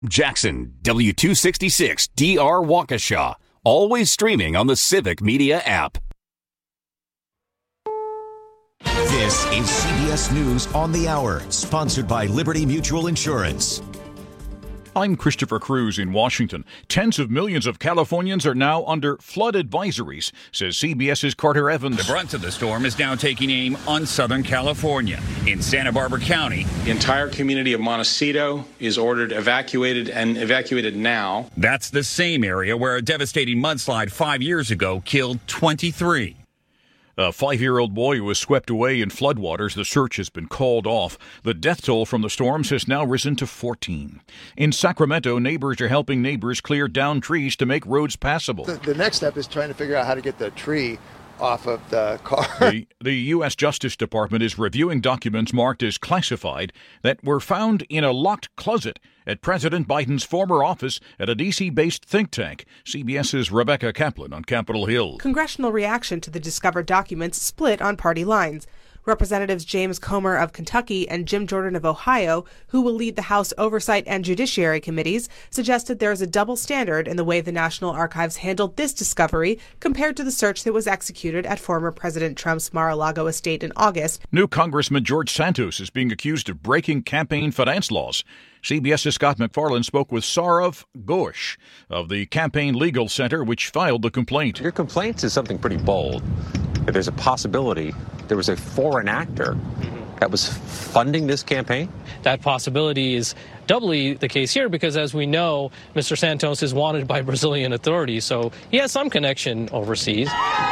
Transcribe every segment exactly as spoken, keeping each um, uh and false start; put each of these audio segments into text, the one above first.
Jackson, W two sixty-six D R Waukesha. Always streaming on the Civic Media app. This is C B S News on the Hour, sponsored by Liberty Mutual Insurance. I'm Christopher Cruz in Washington. Tens of millions of Californians are now under flood advisories, says CBS's Carter Evans. The brunt of the storm is now taking aim on Southern California. In Santa Barbara County, the entire community of Montecito is ordered evacuated and evacuated now. That's the same area where a devastating mudslide five years ago killed twenty-three. A five-year-old boy was swept away in floodwaters. The search has been called off. The death toll from the storms has now risen to fourteen. In Sacramento, neighbors are helping neighbors clear down trees to make roads passable. The, the next step is trying to figure out how to get the tree off of the car. The, the U S Justice Department is reviewing documents marked as classified that were found in a locked closet at President Biden's former office at a D C-based think tank. CBS's Rebecca Kaplan on Capitol Hill. Congressional reaction to the discovered documents split on party lines. Representatives James Comer of Kentucky and Jim Jordan of Ohio, who will lead the House Oversight and Judiciary Committees, suggested there is a double standard in the way the National Archives handled this discovery compared to the search that was executed at former President Trump's Mar-a-Lago estate in August. New Congressman George Santos is being accused of breaking campaign finance laws. CBS's Scott McFarland spoke with Saurav Ghosh of the Campaign Legal Center, which filed the complaint. Your complaint is something pretty bold. That there's a possibility there was a foreign actor that was funding this campaign? That possibility is doubly the case here because, as we know, Mister Santos is wanted by Brazilian authorities, so he has some connection overseas.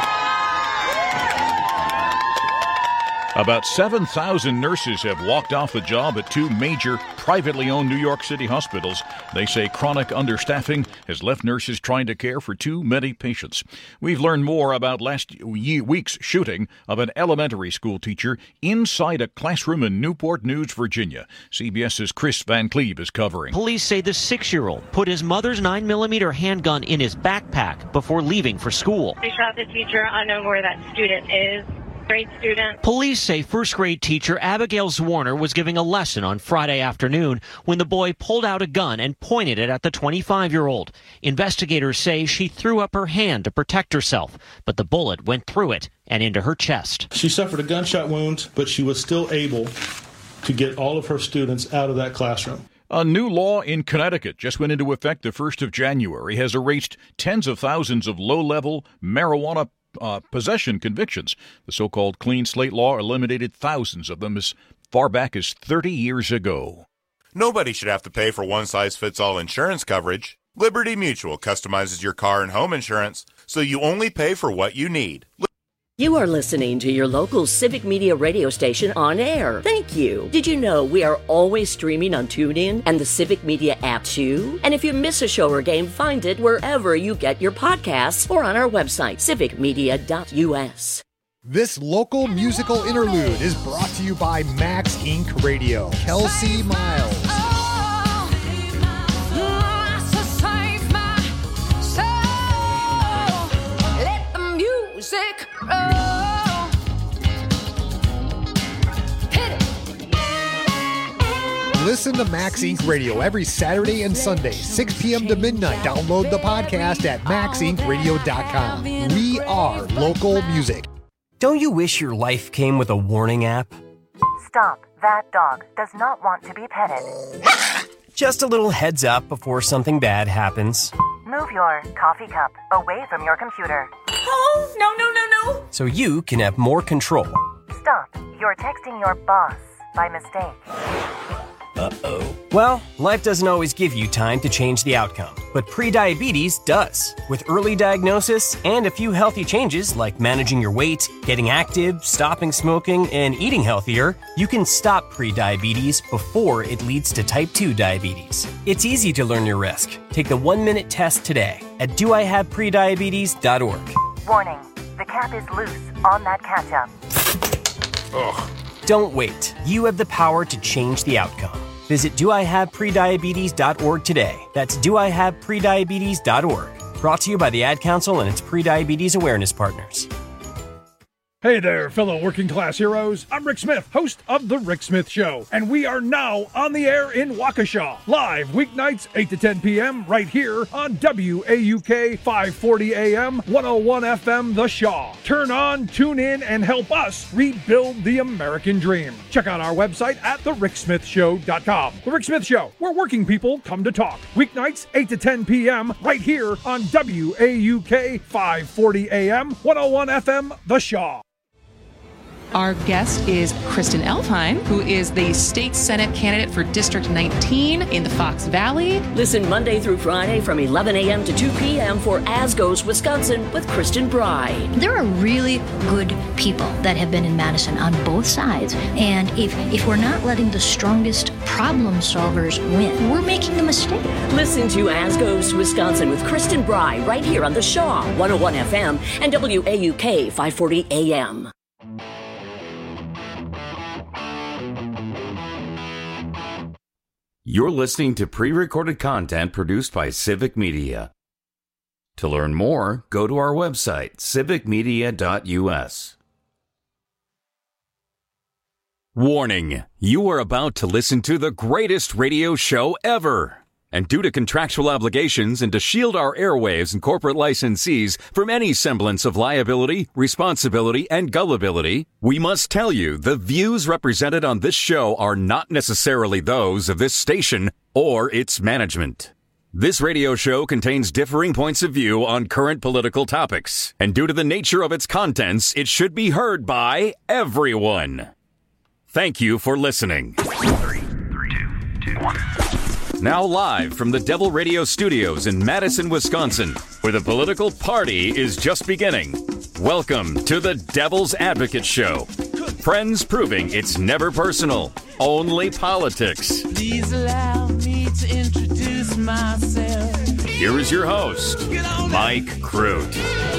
About seven thousand nurses have walked off the job at two major privately owned New York City hospitals. They say chronic understaffing has left nurses trying to care for too many patients. We've learned more about last week's shooting of an elementary school teacher inside a classroom in Newport News, Virginia. CBS's Chris Van Cleve is covering. Police say the six-year-old put his mother's nine millimeter handgun in his backpack before leaving for school. They shot the teacher. I know where that student is. Grade student. Police say first grade teacher Abigail Zwarner was giving a lesson on Friday afternoon when the boy pulled out a gun and pointed it at the twenty-five-year-old. Investigators say she threw up her hand to protect herself, but the bullet went through it and into her chest. She suffered a gunshot wound, but she was still able to get all of her students out of that classroom. A new law in Connecticut just went into effect the first of January, has erased tens of thousands of low-level marijuana Uh, possession convictions. The so-called clean slate law eliminated thousands of them as far back as thirty years ago. Nobody should have to pay for one-size-fits-all insurance coverage. Liberty Mutual customizes your car and home insurance so you only pay for what you need. You are listening to your local Civic Media radio station on air. Thank you. Did you know we are always streaming on TuneIn and the Civic Media app too? And if you miss a show or game, find it wherever you get your podcasts or on our website, civic media dot u s. This local musical interlude is brought to you by Max Incorporated. Radio. Kelsey Miles. Listen to Max Incorporated. Radio every Saturday and Sunday, six p.m. to midnight. Download the podcast at max inc radio dot com. We are local music. Don't you wish your life came with a warning app? Stop. That dog does not want to be petted. Just a little heads up before something bad happens. Move your coffee cup away from your computer. Oh, no, no, no, no. So you can have more control. Stop. You're texting your boss by mistake. Uh-oh. Well, life doesn't always give you time to change the outcome, but prediabetes does. With early diagnosis and a few healthy changes like managing your weight, getting active, stopping smoking, and eating healthier, you can stop prediabetes before it leads to type two diabetes. It's easy to learn your risk. Take the one-minute test today at do I have prediabetes dot org. Warning, the cap is loose on that ketchup. Ugh. Don't wait. You have the power to change the outcome. Visit do I have prediabetes dot org today. That's do I have prediabetes dot org. Brought to you by the Ad Council and its prediabetes awareness partners. Hey there, fellow working class heroes. I'm Rick Smith, host of The Rick Smith Show, and we are now on the air in Waukesha, live weeknights eight to ten p.m. right here on W A U K five forty A M, one oh one F M The Shaw. Turn on, tune in, and help us rebuild the American dream. Check out our website at the rick smith show dot com. The Rick Smith Show, where working people come to talk. Weeknights eight to ten p.m. right here on W A U K five forty A M, one oh one F M The Shaw. Our guest is Kristen Elfheim, who is the state Senate candidate for District nineteen in the Fox Valley. Listen Monday through Friday from eleven a.m. to two p.m. for As Goes Wisconsin with Kristen Bry. There are really good people that have been in Madison on both sides. And if, if we're not letting the strongest problem solvers win, we're making a mistake. Listen to As Goes Wisconsin with Kristen Bry right here on the Shaw, one oh one F M and W A U K five forty A M. You're listening to pre-recorded content produced by Civic Media. To learn more, go to our website, civic media dot u s. Warning, you are about to listen to the greatest radio show ever. And due to contractual obligations and to shield our airwaves and corporate licensees from any semblance of liability, responsibility, and gullibility, we must tell you the views represented on this show are not necessarily those of this station or its management. This radio show contains differing points of view on current political topics, and due to the nature of its contents, it should be heard by everyone. Thank you for listening. Three, three, two, two, one. Now live from the Devil Radio Studios in Madison, Wisconsin, where the political party is just beginning. Welcome to the Devil's Advocate Show. Friends proving it's never personal, only politics. Please allow me to introduce myself. Here is your host, Mike Crute.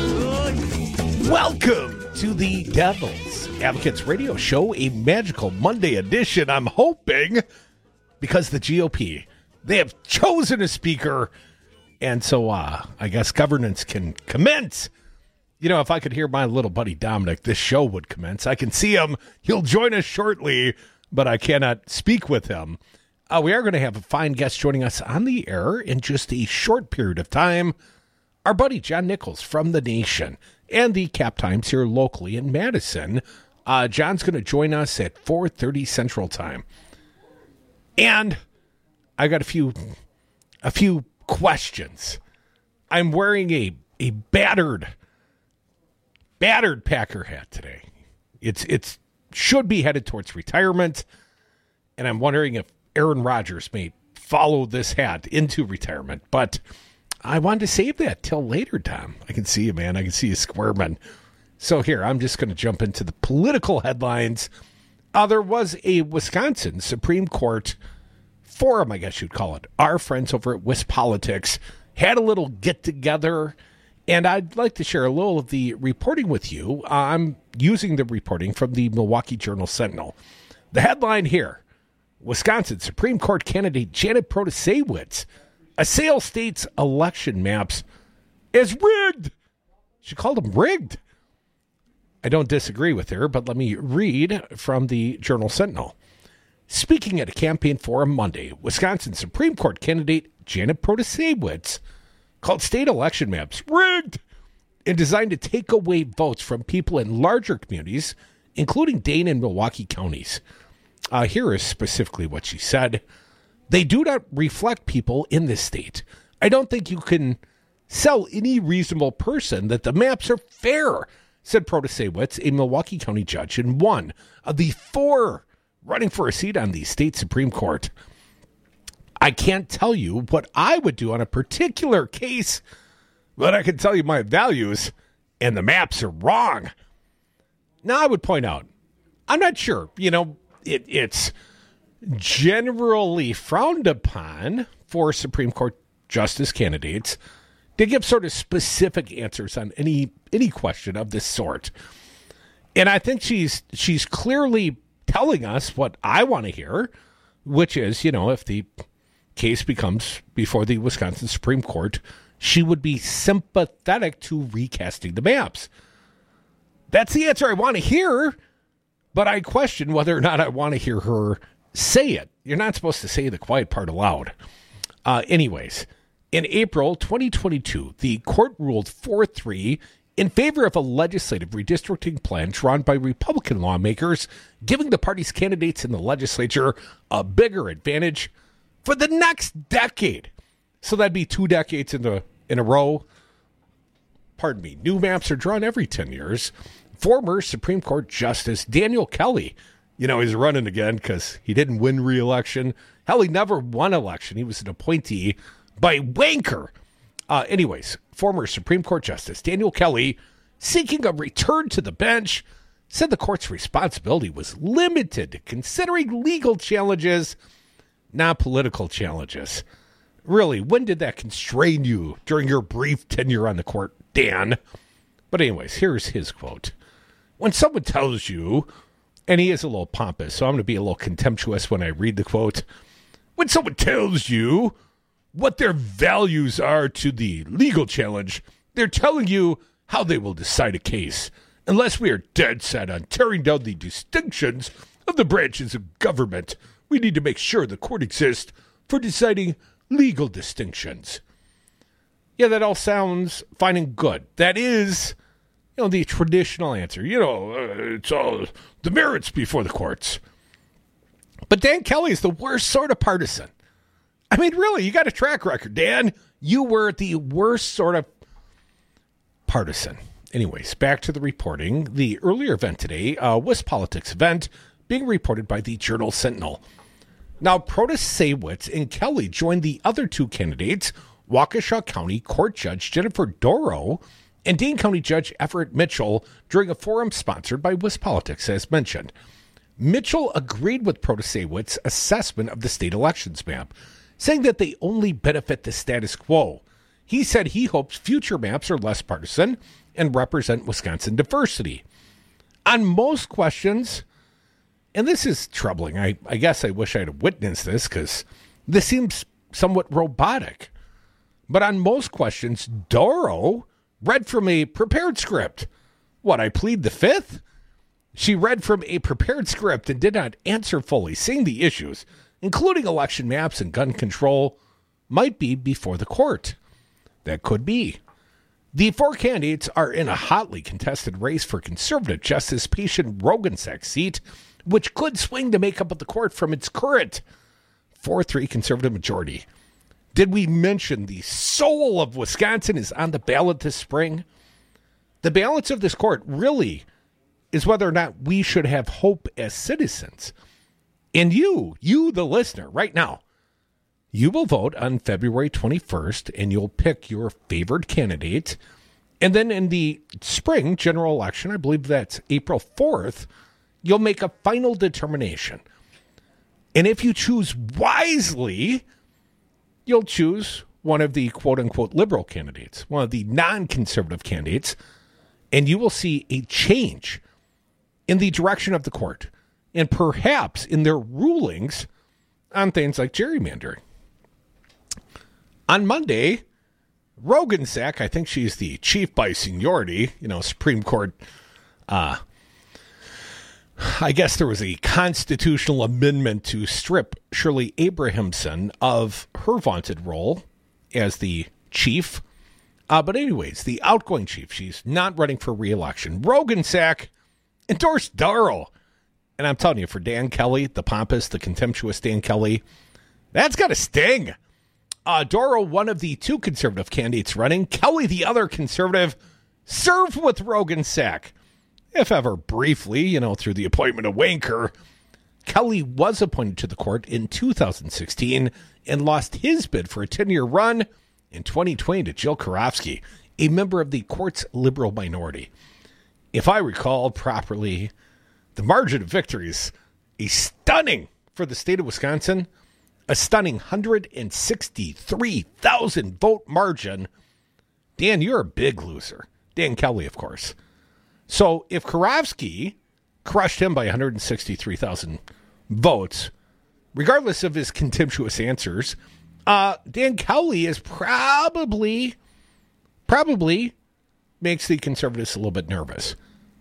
Welcome to the Devil's Advocates Radio Show, a magical Monday edition. I'm hoping because the G O P, they have chosen a speaker, and so uh, I guess governance can commence. You know, if I could hear my little buddy Dominic, this show would commence. I can see him. He'll join us shortly, but I cannot speak with him. Uh, we are going to have a fine guest joining us on the air in just a short period of time. Our buddy John Nichols from The Nation and the Cap Times here locally in Madison. Uh, John's going to join us at four thirty Central Time. And I got a few a few questions. I'm wearing a, a battered battered Packer hat today. It's it's should be headed towards retirement, and I'm wondering if Aaron Rodgers may follow this hat into retirement. But I wanted to save that till later, Tom. I can see you, man. I can see you squirming. So here, I'm just going to jump into the political headlines. Uh, there was a Wisconsin Supreme Court forum, I guess you'd call it. Our friends over at WisPolitics had a little get-together, and I'd like to share a little of the reporting with you. Uh, I'm using the reporting from the Milwaukee Journal-Sentinel. The headline here, Wisconsin Supreme Court candidate Janet Protasiewicz assails state's election maps as rigged. She called them rigged. I don't disagree with her, but let me read from the Journal-Sentinel. Speaking at a campaign forum Monday, Wisconsin Supreme Court candidate Janet Protasiewicz called state election maps rigged and designed to take away votes from people in larger communities, including Dane and Milwaukee counties. Uh, here is specifically what she said. They do not reflect people in this state. I don't think you can sell any reasonable person that the maps are fair, said Protasiewicz, a Milwaukee County judge and one of the four running for a seat on the state Supreme Court. I can't tell you what I would do on a particular case, but I can tell you my values, and the maps are wrong. Now, I would point out, I'm not sure, you know, it, it's generally frowned upon for Supreme Court justice candidates to give sort of specific answers on any any question of this sort. And I think she's she's clearly telling us what I want to hear, which is, you know, if the case becomes before the Wisconsin Supreme Court, she would be sympathetic to recasting the maps. That's the answer I want to hear, but I question whether or not I want to hear her say it. You're not supposed to say the quiet part aloud. Uh, anyways, in April twenty twenty-two, the court ruled four three in favor of a legislative redistricting plan drawn by Republican lawmakers, giving the party's candidates in the legislature a bigger advantage for the next decade. So that'd be two decades in, the, in a row. Pardon me. New maps are drawn every ten years. Former Supreme Court Justice Daniel Kelly, you know, he's running again because he didn't win re-election. Hell, he never won election. He was an appointee by Wanker. Uh, anyways, former Supreme Court Justice Daniel Kelly, seeking a return to the bench, said the court's responsibility was limited to considering legal challenges, not political challenges. Really, when did that constrain you during your brief tenure on the court, Dan? But anyways, here's his quote. When someone tells you, and he is a little pompous, so I'm going to be a little contemptuous when I read the quote. When someone tells you what their values are to the legal challenge, they're telling you how they will decide a case. Unless we are dead set on tearing down the distinctions of the branches of government, we need to make sure the court exists for deciding legal distinctions. Yeah, that all sounds fine and good. That is, you know, the traditional answer. You know, uh, it's all the merits before the courts. But Dan Kelly is the worst sort of partisan. I mean, really, you got a track record, Dan. You were the worst sort of partisan. Anyways, back to the reporting. The earlier event today, a WisPolitics event, being reported by the Journal Sentinel. Now, Protasewicz and Kelly joined the other two candidates, Waukesha County Court Judge Jennifer Dorow and Dane County Judge Everett Mitchell, during a forum sponsored by WisPolitics, as mentioned. Mitchell agreed with Protasewicz's assessment of the state elections map, saying that they only benefit the status quo. He said he hopes future maps are less partisan and represent Wisconsin diversity. On most questions, and this is troubling, I, I guess I wish I had witnessed this because this seems somewhat robotic, but on most questions, Dorow read from a prepared script. What, I plead the fifth? She read from a prepared script and did not answer fully, saying the issues, including election maps and gun control, might be before the court. That could be. The four candidates are in a hotly contested race for conservative Justice Patient Roggensack's seat, which could swing the makeup of the court from its current four three conservative majority. Did we mention the soul of Wisconsin is on the ballot this spring? The balance of this court really is whether or not we should have hope as citizens. And you, you the listener, right now, you will vote on February twenty-first, and you'll pick your favored candidate. And then in the spring general election, I believe that's April fourth, you'll make a final determination. And if you choose wisely, you'll choose one of the quote-unquote liberal candidates, one of the non-conservative candidates, and you will see a change in the direction of the court, and perhaps in their rulings on things like gerrymandering. On Monday, Roggensack, I think she's the chief by seniority, you know, Supreme Court, uh, I guess there was a constitutional amendment to strip Shirley Abrahamson of her vaunted role as the chief. Uh, but anyways, the outgoing chief, she's not running for re-election. Roggensack endorsed Dorow. And I'm telling you, for Dan Kelly, the pompous, the contemptuous Dan Kelly, that's got a sting. Uh, Dorow, one of the two conservative candidates running, Kelly, the other conservative, served with Roggensack. If ever briefly, you know, through the appointment of Wanker. Kelly was appointed to the court in two thousand sixteen and lost his bid for a ten-year run in twenty twenty to Jill Karofsky, a member of the court's liberal minority. If I recall properly, the margin of victory is a stunning, for the state of Wisconsin, a stunning one hundred sixty-three thousand vote margin. Dan, you're a big loser. Dan Kelly, of course. So if Karofsky crushed him by one hundred sixty-three thousand votes, regardless of his contemptuous answers, uh, Dan Kelly is probably, probably makes the conservatives a little bit nervous.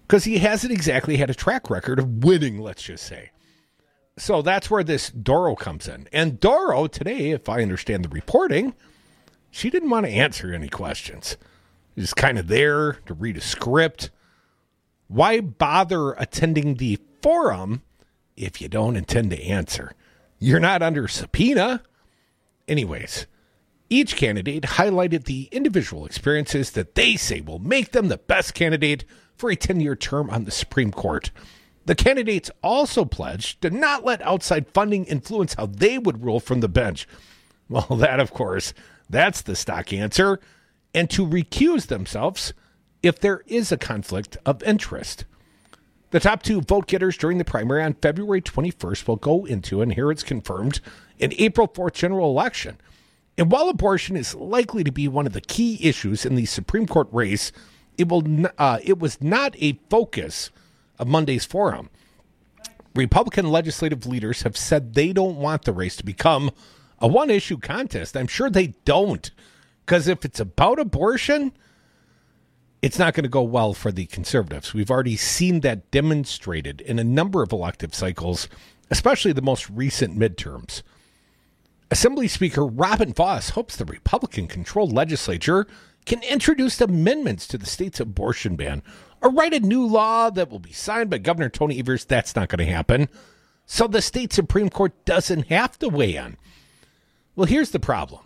because he hasn't exactly had a track record of winning, let's just say. So that's where this Doro comes in. And Doro today, if I understand the reporting, she didn't want to answer any questions. She's kind of there to read a script. Why bother attending the forum if you don't intend to answer? You're not under subpoena. Anyways, each candidate highlighted the individual experiences that they say will make them the best candidate for a ten-year term on the Supreme Court. The candidates also pledged to not let outside funding influence how they would rule from the bench. Well, that, of course, that's the stock answer. And to recuse themselves if there is a conflict of interest. The top two vote getters during the primary on February twenty-first will go into, and here it's confirmed, an April fourth general election. And while abortion is likely to be one of the key issues in the Supreme Court race, it will uh, it was not a focus of Monday's forum. Republican legislative leaders have said they don't want the race to become a one-issue contest. I'm sure they don't, because if it's about abortion, it's not going to go well for the conservatives. We've already seen that demonstrated in a number of elective cycles, especially the most recent midterms. Assembly Speaker Robin Vos hopes the Republican-controlled legislature can introduce amendments to the state's abortion ban or write a new law that will be signed by Governor Tony Evers. That's not going to happen. So the state Supreme Court doesn't have to weigh in. Well, here's the problem.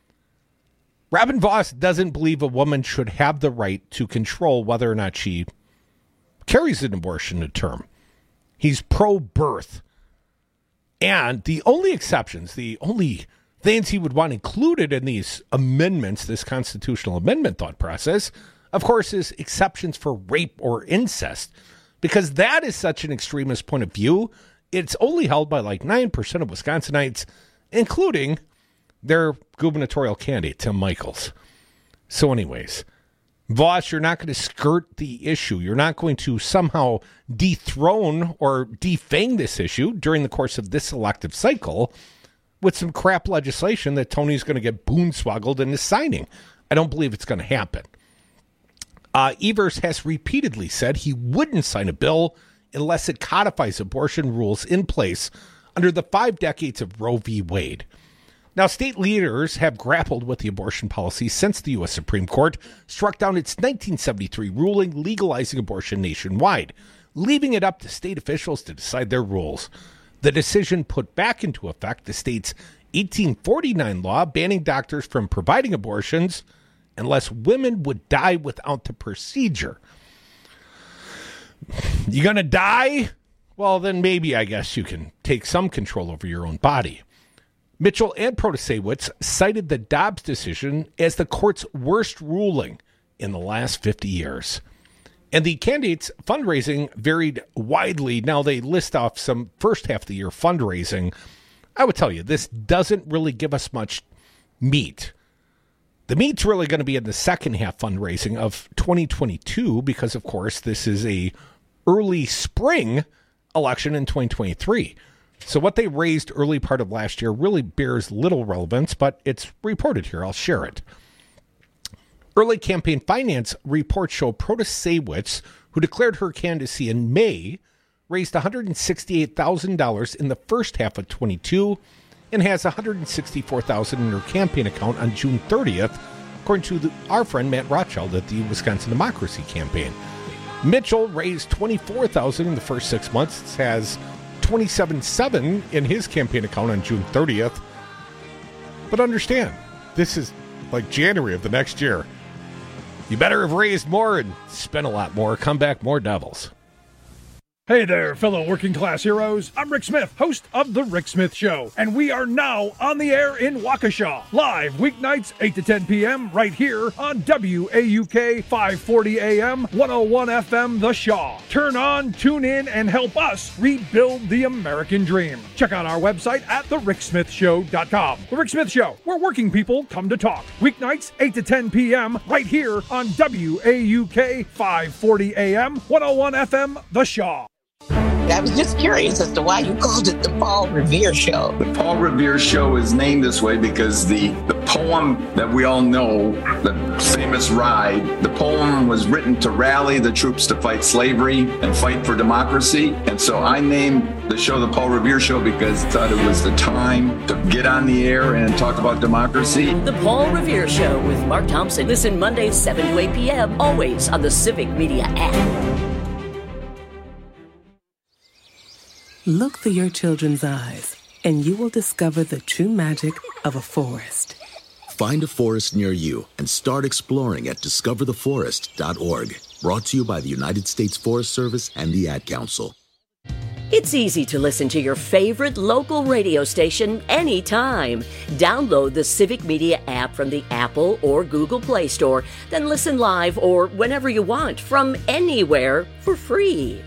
Robin Vos doesn't believe a woman should have the right to control whether or not she carries an abortion to term. He's pro-birth. And the only exceptions, the only things he would want included in these amendments, this constitutional amendment thought process, of course, is exceptions for rape or incest, because that is such an extremist point of view. It's only held by like nine percent of Wisconsinites, including their gubernatorial candidate, Tim Michels. So anyways, Vos, you're not going to skirt the issue. You're not going to somehow dethrone or defang this issue during the course of this elective cycle with some crap legislation that Tony's going to get boonswoggled into signing. I don't believe it's going to happen. Uh, Evers has repeatedly said he wouldn't sign a bill unless it codifies abortion rules in place under the five decades of Roe v. Wade. Now, state leaders have grappled with the abortion policy since the U S Supreme Court struck down its nineteen seventy-three ruling legalizing abortion nationwide, leaving it up to state officials to decide their rules. The decision put back into effect the state's eighteen forty-nine law banning doctors from providing abortions unless women would die without the procedure. You gonna die? Well, then maybe I guess you can take some control over your own body. Mitchell and Protasewicz cited the Dobbs decision as the court's worst ruling in the last fifty years. And the candidates' fundraising varied widely. Now they list off some first half of the year fundraising. I would tell you, this doesn't really give us much meat. The meat's really going to be in the second half fundraising of twenty twenty-two because, of course, this is a early spring election in twenty twenty-three. So what they raised early part of last year really bears little relevance, but it's reported here. I'll share it. Early campaign finance reports show Protasewicz, who declared her candidacy in May, raised one hundred sixty-eight thousand dollars in the first half of twenty-two and has one hundred sixty-four thousand dollars in her campaign account on June thirtieth, according to the, our friend Matt Rothschild at the Wisconsin Democracy Campaign. Mitchell raised twenty-four thousand dollars in the first six months, has twenty-seven thousand seven hundred dollars in his campaign account on June thirtieth. But understand, this is like January of the next year. You better have raised more and spent a lot more. Come back, more Devils. Hey there, fellow working class heroes. I'm Rick Smith, host of The Rick Smith Show, and we are now on the air in Waukesha. Live weeknights, eight to ten p.m. right here on W A U K five forty A M, one oh one F M, The Shaw. Turn on, tune in, and help us rebuild the American dream. Check out our website at the rick smith show dot com. The Rick Smith Show, where working people come to talk. Weeknights, eight to ten p.m. right here on W A U K five forty A M, one oh one F M, The Shaw. I was just curious as to why you called it the Paul Revere Show. The Paul Revere Show is named this way because the, the poem that we all know, the famous Ride, the poem was written to rally the troops to fight slavery and fight for democracy. And so I named the show the Paul Revere Show because I thought it was the time to get on the air and talk about democracy. The Paul Revere Show with Mark Thompson. Listen Mondays, seven to eight p.m., always on the Civic Media app. Look through your children's eyes, and you will discover the true magic of a forest. Find a forest near you and start exploring at discover the forest dot org. Brought to you by the United States Forest Service and the Ad Council. It's easy to listen to your favorite local radio station anytime. Download the Civic Media app from the Apple or Google Play Store, then listen live or whenever you want from anywhere for free.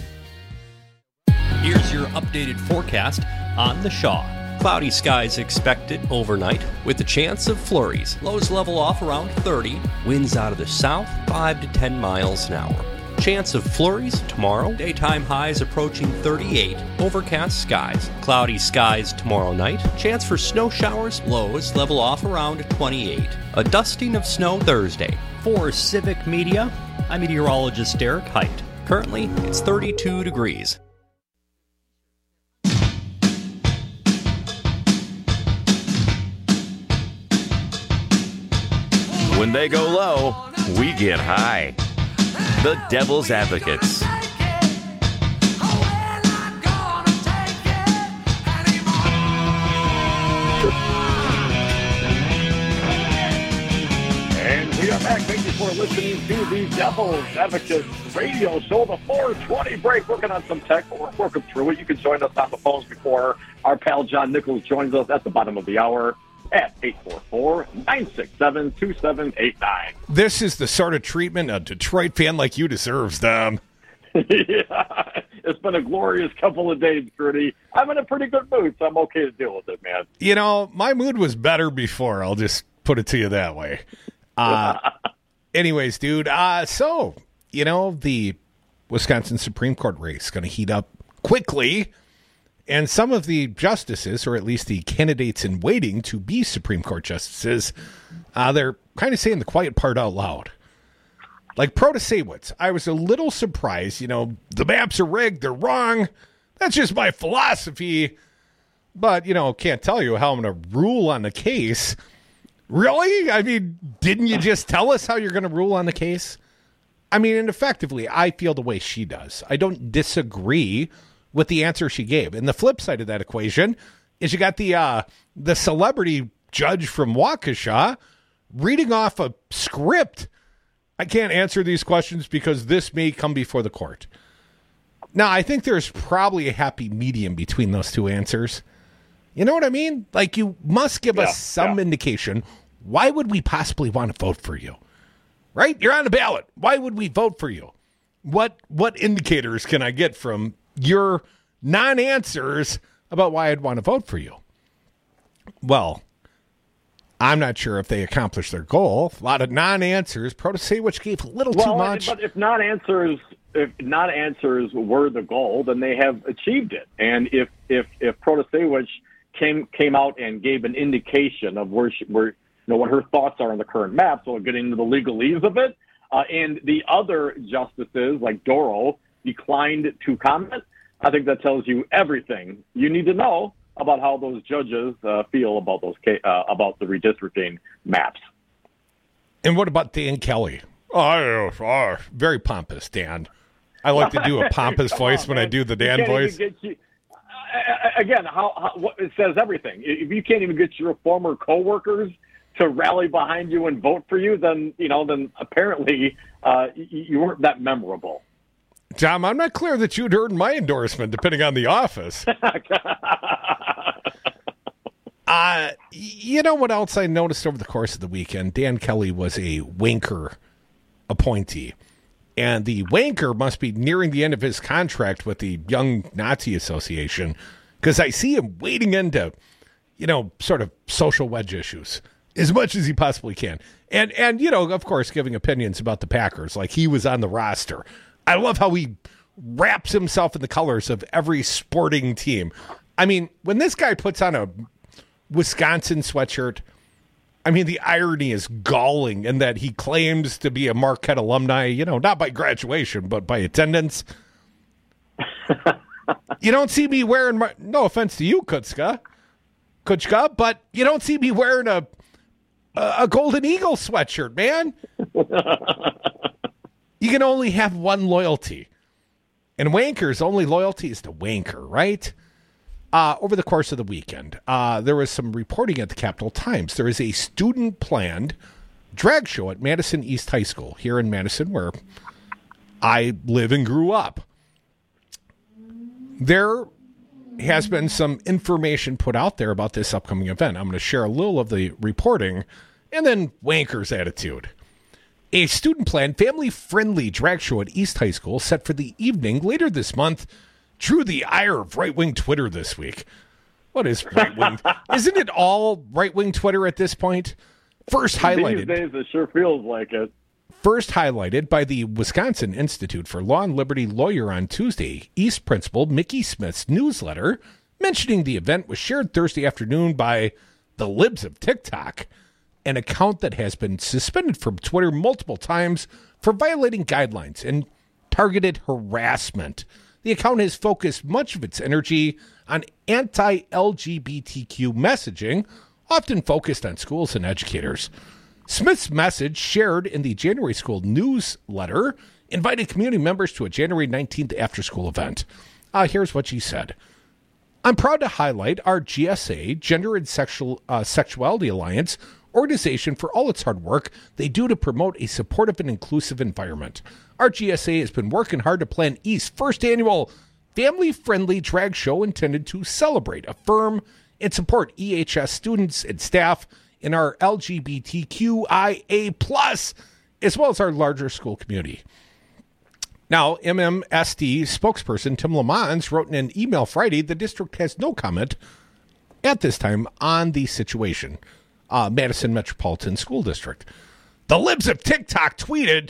Here's your updated forecast on the Shaw. Cloudy skies expected overnight with a chance of flurries. Lows level off around thirty. Winds out of the south, five to ten miles an hour. Chance of flurries tomorrow. Daytime highs approaching thirty-eight. Overcast skies. Cloudy skies tomorrow night. Chance for snow showers. Lows level off around twenty-eight. A dusting of snow Thursday. For Civic Media, I'm meteorologist Derek Height. Currently, it's thirty-two degrees. When they go low, we get high. The Devil's Advocates. And we are back. Thank you for listening to the Devil's Advocates radio show, the four twenty break. Working on some tech, but we're working through it. You can join us on the phones before our pal John Nichols joins us at the bottom of the hour at eight four four, nine six seven, two seven eight nine. This is the sort of treatment a Detroit fan like you deserves, Dom. Yeah, it's been a glorious couple of days, Trudy. I'm in a pretty good mood, so I'm okay to deal with it, man. You know, my mood was better before. I'll just put it to you that way. Uh, anyways, dude, uh, so, you know, the Wisconsin Supreme Court race is going to heat up quickly. And some of the justices, or at least the candidates in waiting to be Supreme Court justices, uh, they're kind of saying the quiet part out loud. Like Protasewicz, I was a little surprised. You know, the maps are rigged, they're wrong. That's just my philosophy. But, you know, can't tell you how I'm going to rule on the case. Really? I mean, didn't you just tell us how you're going to rule on the case? I mean, and effectively, I feel the way she does. I don't disagree with the answer she gave. And the flip side of that equation is you got the uh, the celebrity judge from Waukesha reading off a script. I can't answer these questions because this may come before the court. Now, I think there's probably a happy medium between those two answers. You know what I mean? Like, you must give yeah, us some yeah. indication. Why would we possibly want to vote for you? Right? You're on the ballot. Why would we vote for you? What what indicators can I get from your non-answers about why I'd want to vote for you? Well, I'm not sure if they accomplished their goal. A lot of non-answers. Protasewicz gave a little well, too much. But if non-answers, if non-answers were the goal, then they have achieved it. And if if if Protasewicz came came out and gave an indication of where she, where you know what her thoughts are on the current map, so getting into the legalese of it, uh, and the other justices like Dorow declined to comment, I think that tells you everything you need to know about how those judges uh, feel about those uh, about the redistricting maps. And what about Dan Kelly? Oh, oh very pompous, Dan. I like to do a pompous voice on, when man. I do the Dan voice. You, uh, again, how, how what, it says everything. If you can't even get your former coworkers to rally behind you and vote for you, then you know, then apparently uh, you, you weren't that memorable. Tom, I'm not clear that you'd earned my endorsement, depending on the office. uh, you know what else I noticed over the course of the weekend? Dan Kelly was a wanker appointee. And the wanker must be nearing the end of his contract with the Young Nazi Association, because I see him wading into, you know, sort of social wedge issues as much as he possibly can. And, and you know, of course, giving opinions about the Packers, like he was on the roster. I love how he wraps himself in the colors of every sporting team. I mean, when this guy puts on a Wisconsin sweatshirt, I mean, the irony is galling in that he claims to be a Marquette alumni, you know, not by graduation, but by attendance. You don't see me wearing, my, no offense to you, Kutska, Kutchka, but you don't see me wearing a a Golden Eagle sweatshirt, man. You can only have one loyalty. And Wanker's only loyalty is to Wanker, right? Uh, over the course of the weekend, uh, there was some reporting at the Capital Times. There is a student-planned drag show at Madison East High School here in Madison, where I live and grew up. There has been some information put out there about this upcoming event. I'm going to share a little of the reporting and then Wanker's attitude. A student-planned, family-friendly drag show at East High School set for the evening later this month drew the ire of right-wing Twitter this week. What is right-wing? Isn't it all right-wing Twitter at this point? First highlighted. These days, it sure feels like it. First highlighted by the Wisconsin Institute for Law and Liberty lawyer on Tuesday, East Principal Mickey Smith's newsletter mentioning the event was shared Thursday afternoon by the Libs of TikTok, an account that has been suspended from Twitter multiple times for violating guidelines and targeted harassment. The account has focused much of its energy on anti-L G B T Q messaging, often focused on schools and educators. Smith's message, shared in the January School newsletter, invited community members to a January nineteenth after-school event. Uh, here's what she said. I'm proud to highlight our G S A, Gender and Sexual uh, Sexuality Alliance, organization for all its hard work they do to promote a supportive and inclusive environment. Our G S A has been working hard to plan East's first annual family-friendly drag show intended to celebrate, affirm, and support E H S students and staff in our L G B T Q I A plus, as well as our larger school community. Now, M M S D spokesperson Tim Lamons wrote in an email Friday the district has no comment at this time on the situation. Uh, Madison Metropolitan School District. The Libs of TikTok tweeted,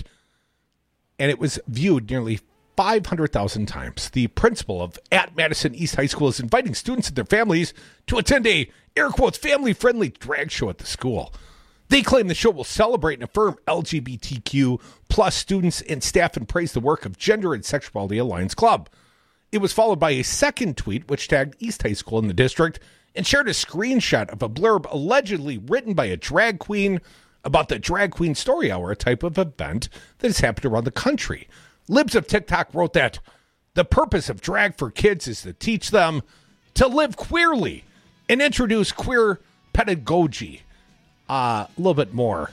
and it was viewed nearly five hundred thousand times. The principal of at Madison East High School is inviting students and their families to attend a, air quotes, family-friendly drag show at the school. They claim the show will celebrate and affirm L G B T Q plus students and staff and praise the work of Gender and Sexuality Alliance Club. It was followed by a second tweet which tagged East High School in the district and shared a screenshot of a blurb allegedly written by a drag queen about the Drag Queen Story Hour, a type of event that has happened around the country. Libs of TikTok wrote that the purpose of Drag for Kids is to teach them to live queerly and introduce queer pedagogy. Uh, a little bit more.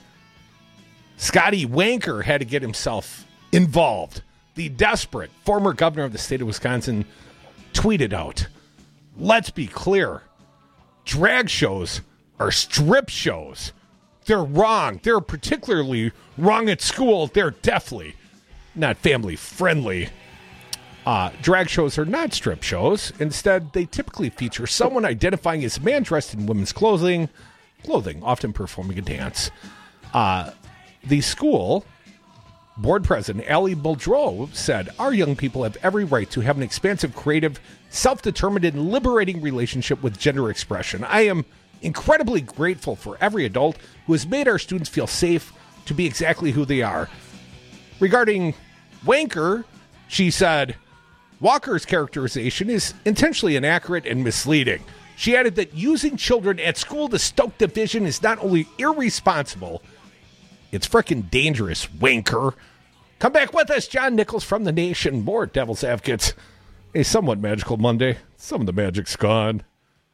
Scotty Wanker had to get himself involved. The desperate former governor of the state of Wisconsin tweeted out, let's be clear, drag shows are strip shows. They're wrong. They're particularly wrong at school. They're definitely not family friendly. Uh, drag shows are not strip shows. Instead, they typically feature someone identifying as a man dressed in women's clothing, clothing, often performing a dance. Uh, the school board president, Ali Boudreau, said, our young people have every right to have an expansive, creative, self-determined, and liberating relationship with gender expression. I am incredibly grateful for every adult who has made our students feel safe to be exactly who they are. Regarding Wanker, she said, Walker's characterization is intentionally inaccurate and misleading. She added that using children at school to stoke division is not only irresponsible, it's frickin' dangerous, Wanker. Come back with us, John Nichols from The Nation. More Devil's Advocates. A somewhat magical Monday. Some of the magic's gone.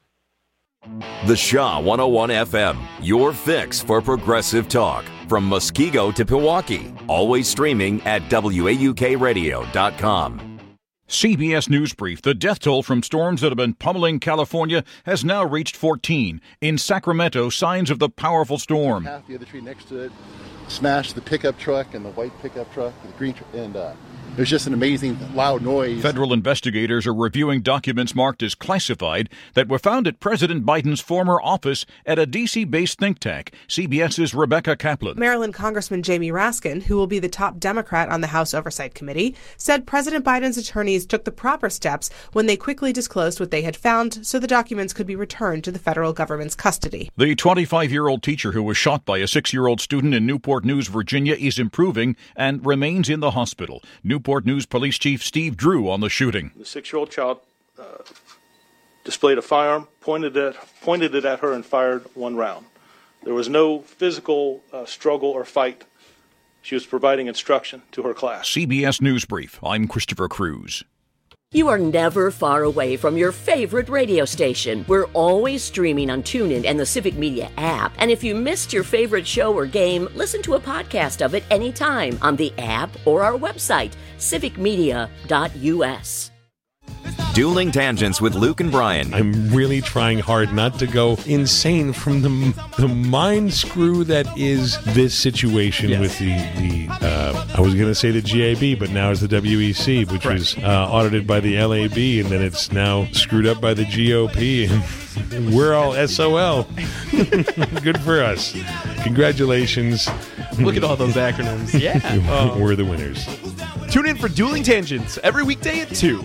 The Shaw one oh one F M, your fix for progressive talk. From Muskego to Pewaukee. Always streaming at W A U K radio dot com. C B S News Brief. The death toll from storms that have been pummeling California has now reached fourteen. In Sacramento, signs of the powerful storm. Half the other tree next to it smashed the pickup truck and the white pickup truck, the green tr- and uh, There's just an amazing loud noise. Federal investigators are reviewing documents marked as classified that were found at President Biden's former office at a D C-based think tank. CBS's Rebecca Kaplan. Maryland Congressman Jamie Raskin, who will be the top Democrat on the House Oversight Committee, said President Biden's attorneys took the proper steps when they quickly disclosed what they had found so the documents could be returned to the federal government's custody. The twenty-five-year-old teacher who was shot by a six-year-old student in Newport News, Virginia, is improving and remains in the hospital. Newport News Police Chief Steve Drew on the shooting. The six-year-old child uh, displayed a firearm, pointed it, pointed it at her, and fired one round. There was no physical uh, struggle or fight. She was providing instruction to her class. C B S News Brief. I'm Christopher Cruz. You are never far away from your favorite radio station. We're always streaming on TuneIn and the Civic Media app. And if you missed your favorite show or game, listen to a podcast of it anytime on the app or our website, civic media dot u s. Dueling Tangents with Luke and Brian. I'm really trying hard not to go insane from the the mind screw that is this situation yes. with the, the uh, I was going to say the G A B, but now it's the W E C, which right. was uh, audited by the L A B, and then it's now screwed up by the G O P, and we're all S O L. Good for us. Congratulations. Look at all those acronyms. Yeah. Oh. We're the winners. Tune in for Dueling Tangents every weekday at two.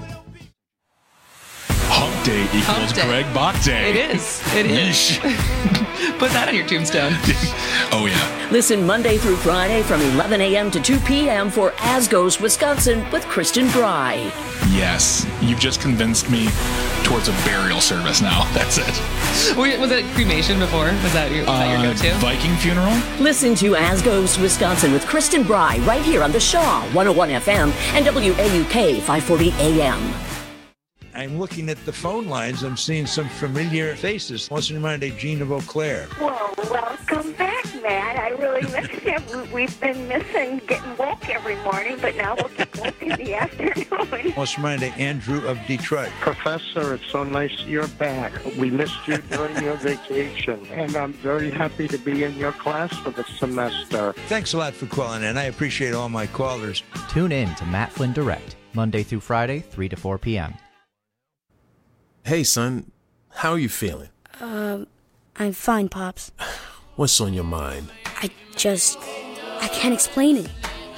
Hump Day equals Hump day. Greg Bach Day. It is. It is. Put that on your tombstone. Oh, yeah. Listen Monday through Friday from eleven a.m. to two p.m. for As Goes Wisconsin with Kristen Bry. Yes. You've just convinced me towards a burial service now. That's it. Wait, was it cremation before? Was that your, was that your uh, go-to? Viking funeral? Listen to As Goes Wisconsin with Kristen Bry right here on the Shaw one oh one F M and W A U K five forty A M. I'm looking at the phone lines. I'm seeing some familiar faces. What's in mind of Gene of Eau Claire? Well, welcome back, Matt. I really miss you. We've been missing getting woke every morning, but now we'll get woke in the afternoon. What's in mind of Andrew of Detroit? Professor, it's so nice you're back. We missed you during your vacation, and I'm very happy to be in your class for the semester. Thanks a lot for calling in. I appreciate all my callers. Tune in to Matt Flynn Direct, Monday through Friday, three to four p.m. Hey, son. How are you feeling? Um, I'm fine, Pops. What's on your mind? I just... I can't explain it.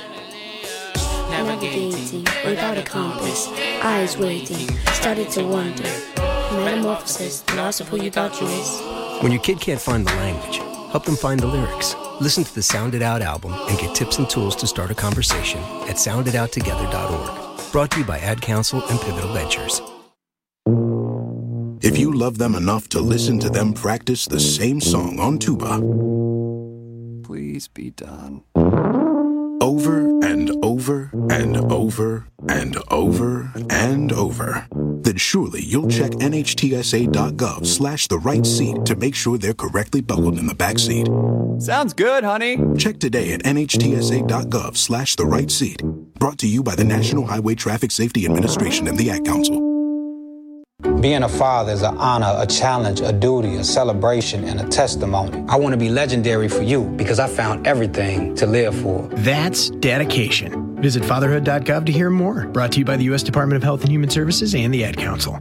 Navigating without a compass, eyes waiting, started to wonder. Metamorphosis, the loss of who you thought you was. When your kid can't find the language, help them find the lyrics. Listen to the Sound It Out album and get tips and tools to start a conversation at sound it out together dot org. Brought to you by Ad Council and Pivotal Ventures. If you love them enough to listen to them practice the same song on tuba, please be done. Over and over and over and over and over, then surely you'll check N H T S A dot gov slash the right seat to make sure they're correctly buckled in the back seat. Sounds good, honey. Check today at N H T S A dot gov slash the right seat. Brought to you by the National Highway Traffic Safety Administration and the Ad Council. Being a father is an honor, a challenge, a duty, a celebration, and a testimony. I want to be legendary for you because I found everything to live for. That's dedication. Visit fatherhood dot gov to hear more. Brought to you by the U S Department of Health and Human Services and the Ad Council.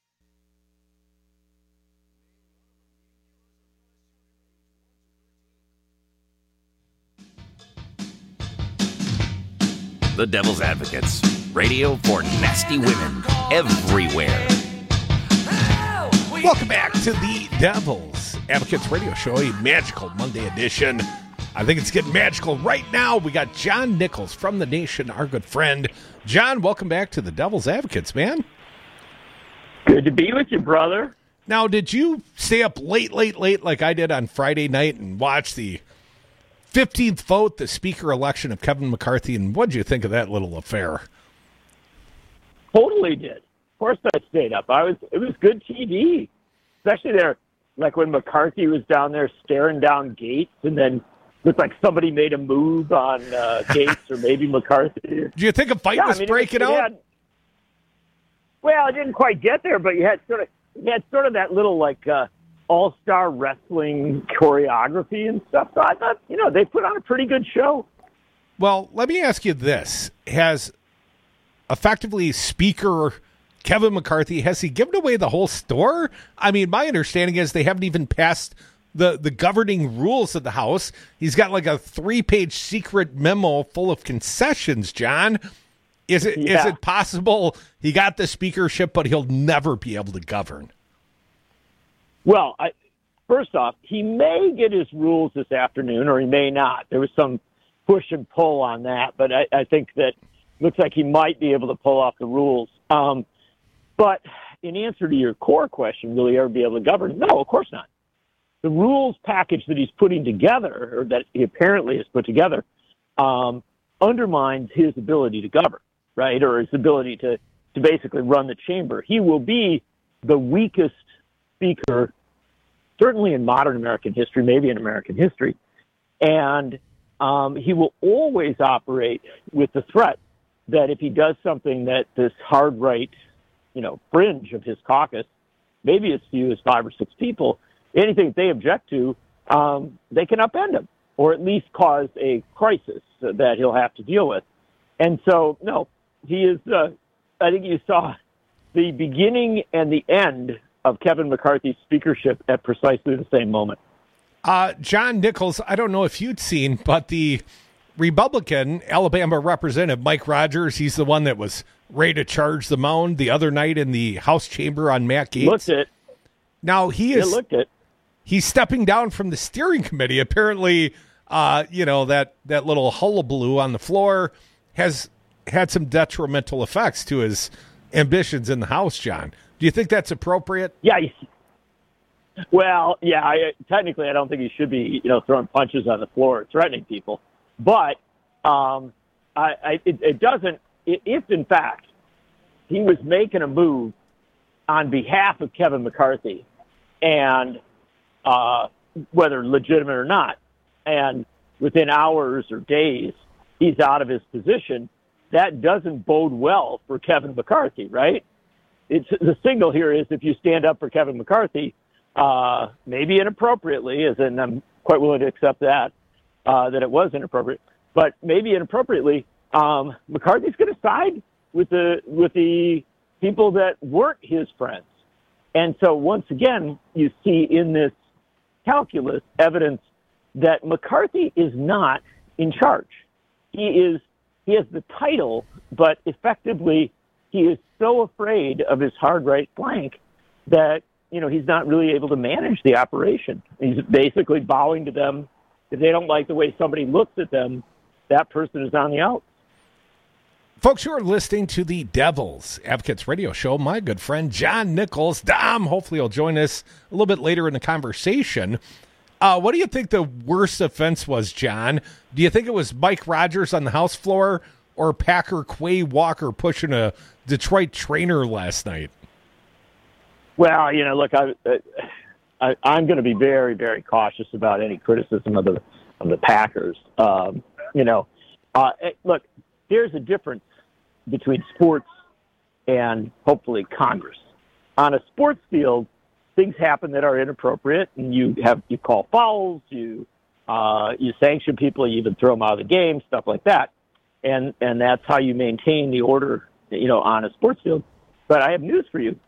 The Devil's Advocates. Radio for nasty women everywhere. Welcome back to the Devil's Advocates Radio Show, a magical Monday edition. I think it's getting magical right now. We got John Nichols from The Nation, our good friend. John, welcome back to the Devil's Advocates, man. Good to be with you, brother. Now, did you stay up late, late, late like I did on Friday night and watch the fifteenth vote, the speaker election of Kevin McCarthy, and what did you think of that little affair? Totally did. Of course I stayed up. I was. It was good T V. Especially there, like when McCarthy was down there staring down Gates, and then looked like somebody made a move on uh, Gates or maybe McCarthy. Do you think a fight yeah, was I mean, breaking it, it out? Had, well, I didn't quite get there, but you had sort of you had sort of that little like uh, all-star wrestling choreography and stuff. So I thought, you know, they put on a pretty good show. Well, let me ask you this: Has effectively Speaker Kevin McCarthy, has he given away the whole store? I mean, my understanding is they haven't even passed the, the governing rules of the House. He's got like a three-page secret memo full of concessions, John. Is it yeah. is it possible he got the speakership, but he'll never be able to govern? Well, I, first off, he may get his rules this afternoon, or he may not. There was some push and pull on that, but I, I think that looks like he might be able to pull off the rules. Um, but in answer to your core question, will he ever be able to govern? No, of course not. The rules package that he's putting together, or that he apparently has put together, um, undermines his ability to govern, right? Or his ability to, to basically run the chamber. He will be the weakest speaker, certainly in modern American history, maybe in American history. And um, he will always operate with the threat that if he does something that this hard right, you know, fringe of his caucus, maybe as few as five or six people, anything that they object to, um, they can upend him, or at least cause a crisis that he'll have to deal with. And so, no, he is, uh, I think you saw the beginning and the end of Kevin McCarthy's speakership at precisely the same moment. Uh, John Nichols, I don't know if you'd seen, but the Republican Alabama representative, Mike Rogers, he's the one that was ready to charge the mound the other night in the House chamber on Matt Gaetz. Looked it. Now he is. It looked it. He's stepping down from the steering committee. Apparently, uh, you know, that, that little hullabaloo on the floor has had some detrimental effects to his ambitions in the House, John. Do you think that's appropriate? Yeah. Well, yeah, I, technically I don't think he should be, you know, throwing punches on the floor, threatening people. But um, I, I, it, it doesn't, if in fact he was making a move on behalf of Kevin McCarthy, and uh, whether legitimate or not, and within hours or days he's out of his position, that doesn't bode well for Kevin McCarthy, right? It's the signal here is if you stand up for Kevin McCarthy, uh, maybe inappropriately, as in I'm quite willing to accept that, uh, that it was inappropriate, but maybe inappropriately, um, McCarthy's going to side with the with the people that weren't his friends. And so once again, you see in this calculus evidence that McCarthy is not in charge. He is, he has the title, but effectively he is so afraid of his hard right flank that, you know, he's not really able to manage the operation. He's basically bowing to them. If they don't like the way somebody looks at them, that person is on the out. Folks, you are listening to the Devil's Advocates Radio Show. My good friend John Nichols, Dom, hopefully he'll join us a little bit later in the conversation. Uh, what do you think the worst offense was, John? Do you think it was Mike Rogers on the House floor or Packer Quay Walker pushing a Detroit trainer last night? Well, you know, look, I, I, I'm going to be very, very cautious about any criticism of the of the Packers. Um, you know, uh, look, there's a difference between sports and hopefully Congress. On a sports field, things happen that are inappropriate, and you have you call fouls, you uh, you sanction people, you even throw them out of the game, stuff like that, and and that's how you maintain the order, you know, on a sports field. But I have news for you: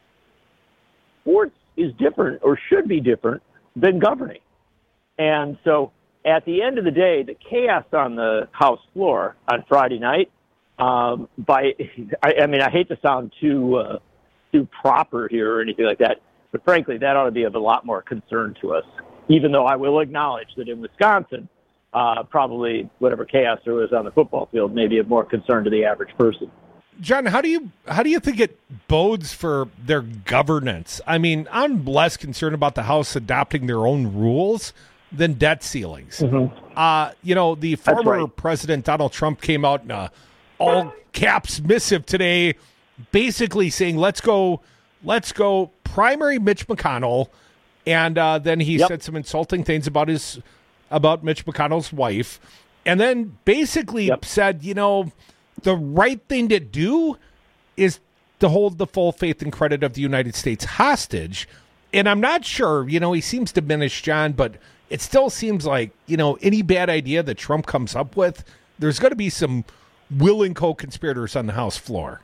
sports is different, or should be different, than governing. And so, at the end of the day, the chaos on the House floor on Friday night. Um, by, I, I mean, I hate to sound too uh, too proper here or anything like that, but frankly, that ought to be of a lot more concern to us. Even though I will acknowledge that in Wisconsin, uh, probably whatever chaos there was on the football field may be of more concern to the average person. John, how do you how do you think it bodes for their governance? I mean, I'm less concerned about the House adopting their own rules than debt ceilings. Mm-hmm. Uh, you know, the former right. President Donald Trump came out in a all caps missive today, basically saying, let's go, let's go primary Mitch McConnell. And uh, then he yep. said some insulting things about his, about Mitch McConnell's wife. And then basically yep. said, you know, the right thing to do is to hold the full faith and credit of the United States hostage. And I'm not sure, you know, he seems diminished, John, but it still seems like, you know, any bad idea that Trump comes up with, there's going to be some willing co-conspirators on the House floor.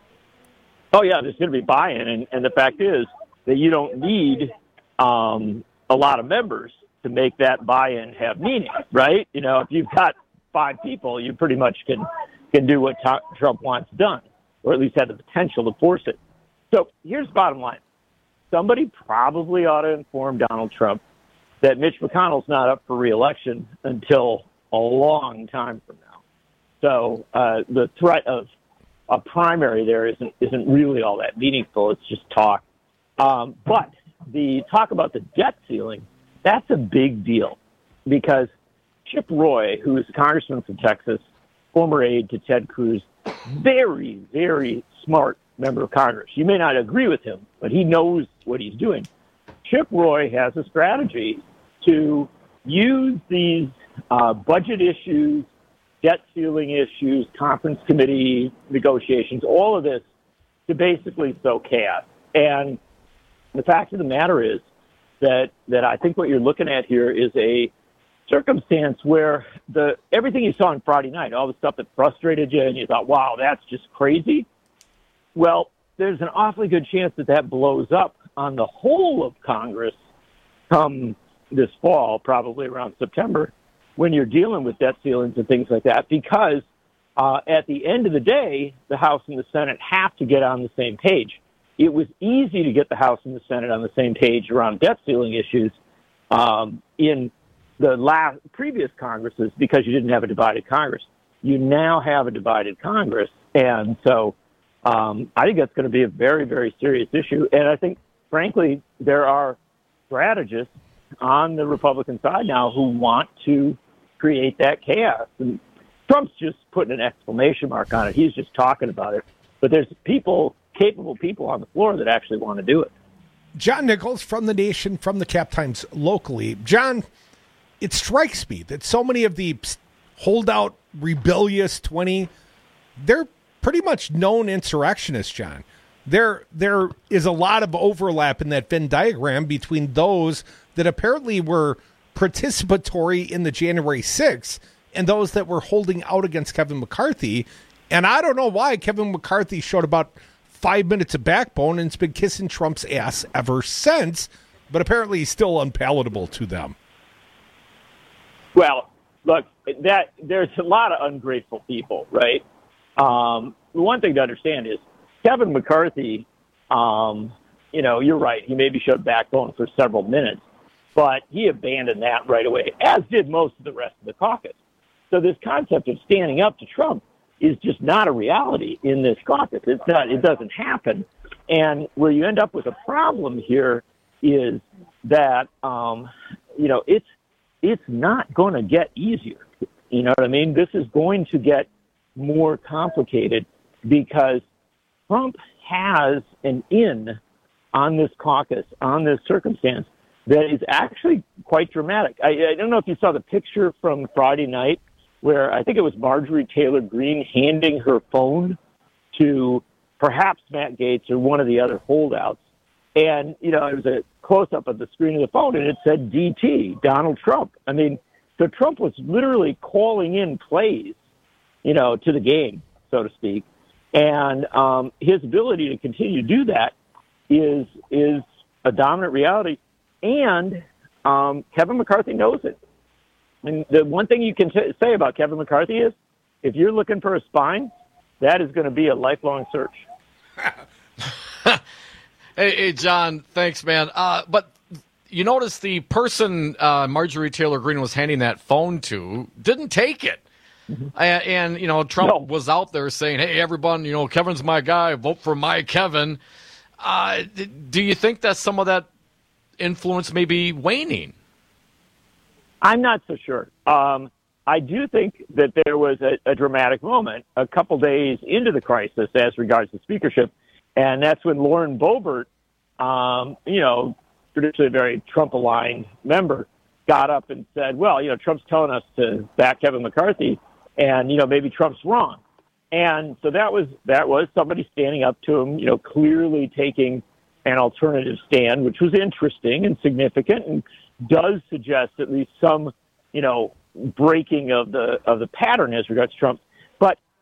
Oh, yeah, there's going to be buy-in. And, and the fact is that you don't need um, a lot of members to make that buy-in have meaning, right? You know, if you've got five people, you pretty much can, can do what t- Trump wants done, or at least have the potential to force it. So here's the bottom line. Somebody probably ought to inform Donald Trump that Mitch McConnell's not up for re-election until a long time from now. So uh, the threat of a primary there isn't isn't really all that meaningful. It's just talk. Um, but the talk about the debt ceiling, that's a big deal because Chip Roy, who is a congressman from Texas, former aide to Ted Cruz, very, very smart member of Congress. You may not agree with him, but he knows what he's doing. Chip Roy has a strategy to use these uh, budget issues, debt ceiling issues, conference committee negotiations, all of this to basically sow chaos. And the fact of the matter is that, that I think what you're looking at here is a circumstance where the everything you saw on Friday night, all the stuff that frustrated you and you thought, wow, that's just crazy. Well, there's an awfully good chance that that blows up on the whole of Congress come this fall, probably around September, when you're dealing with debt ceilings and things like that, because uh, at the end of the day, the House and the Senate have to get on the same page. It was easy to get the House and the Senate on the same page around debt ceiling issues um, in the last previous Congresses because you didn't have a divided Congress. You now have a divided Congress, and so um, I think that's going to be a very, very serious issue. And I think, frankly, there are strategists on the Republican side now who want to create that chaos. And Trump's just putting an exclamation mark on it. He's just talking about it. But there's people, capable people on the floor that actually want to do it. John Nichols from The Nation, from the Cap Times locally. John, it strikes me that so many of the holdout, rebellious twenty, they're pretty much known insurrectionists, John. There, there is a lot of overlap in that Venn diagram between those that apparently were participatory in the January sixth and those that were holding out against Kevin McCarthy. And I don't know why Kevin McCarthy showed about five minutes of backbone and has been kissing Trump's ass ever since, but apparently he's still unpalatable to them. Well, look, that there's a lot of ungrateful people, right? Um, the one thing to understand is Kevin McCarthy, um, you know, you're right. He maybe showed backbone for several minutes, but he abandoned that right away, as did most of the rest of the caucus. So this concept of standing up to Trump is just not a reality in this caucus. It's not. It doesn't happen. And where you end up with a problem here is that, um, you know, it's it's not going to get easier. You know what I mean? This is going to get more complicated because Trump has an in on this caucus, on this circumstance, that is actually quite dramatic. I, I don't know if you saw the picture from Friday night where I think it was Marjorie Taylor Greene handing her phone to perhaps Matt Gaetz or one of the other holdouts. And, you know, it was a close-up of the screen of the phone, and it said D T, Donald Trump. I mean, so Trump was literally calling in plays, you know, to the game, so to speak. And um, his ability to continue to do that is is a dominant reality. And um, Kevin McCarthy knows it. And the one thing you can t- say about Kevin McCarthy is, if you're looking for a spine, that is going to be a lifelong search. hey, hey, John, thanks, man. Uh, but you notice the person uh, Marjorie Taylor Greene was handing that phone to didn't take it. Mm-hmm. And, and, you know, Trump no. was out there saying, hey, everyone, you know, Kevin's my guy. Vote for my Kevin. Uh, do you think that some of that influence may be waning? I'm not so sure. Um, I do think that there was a, a dramatic moment a couple days into the crisis as regards to speakership, and that's when Lauren Boebert, um, you know, traditionally a very Trump-aligned member, got up and said, well, you know, Trump's telling us to back Kevin McCarthy, and, you know, maybe Trump's wrong. And so that was that was somebody standing up to him, you know, clearly taking an alternative stand, which was interesting and significant and does suggest at least some, you know, breaking of the of the pattern as regards to Trump. But